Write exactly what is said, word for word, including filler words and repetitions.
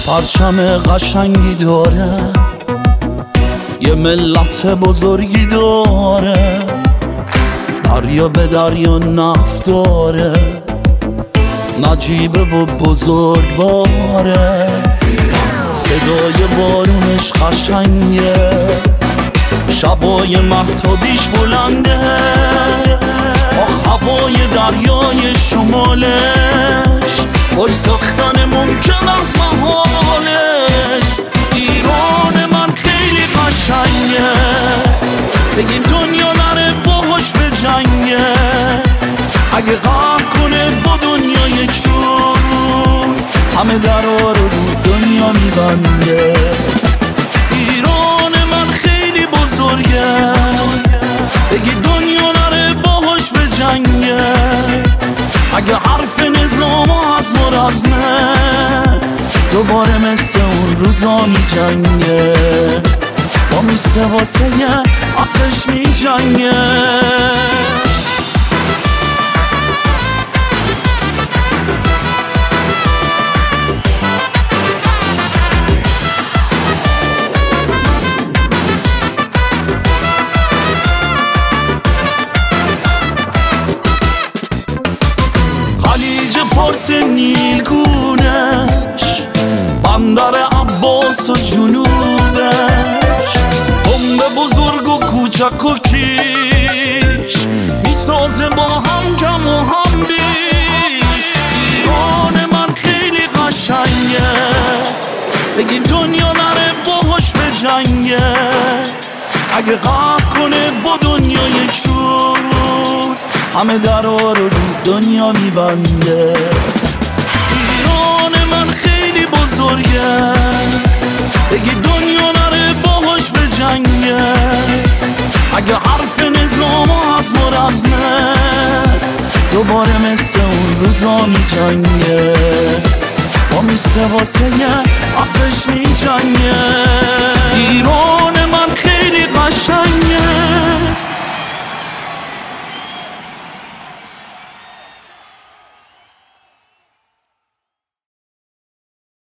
پرچم قشنگی داره، یه ملت بزرگی داره، دریا به دریا نفت داره، نجیبه و بزرگواره، صدای بارونش قشنگه، شبای مهتابیش بلنده، آخ هوای دریای شمالش خوش ساختن ممکن از محالش. ایران من خیلی قشنگه، بگین دنیا نره باهاش به جنگه، اگه غم کنه با دنیا یک روز همه درها رو دنیا میبنده. ایران من خیلی بزرگه، بگی دنیا نره باهاش به جنگه، اگه حرف نظام از مرزمه دوباره مثل اون روزا می جنگه، با میسته واسه حقش می جنگه. فارس نیلگونش، بندر عباس و جنوبش، بمب بزرگ و کوچک و کیش میسازه با هم کم و هم بیش. ایران من خیلی قشنگه، بگی دنیا نره باهاش به جنگه، اگه غم کنه با دنیا یک روز همه درها رو دنیا میبنده. ایران من خیلی بزرگه، بگی دنیا نره باهاش به جنگه، اگه حرف نظام از مرزمه دوباره مثل اون روزا می جنگه، با میسته واسه حقش می جنگه.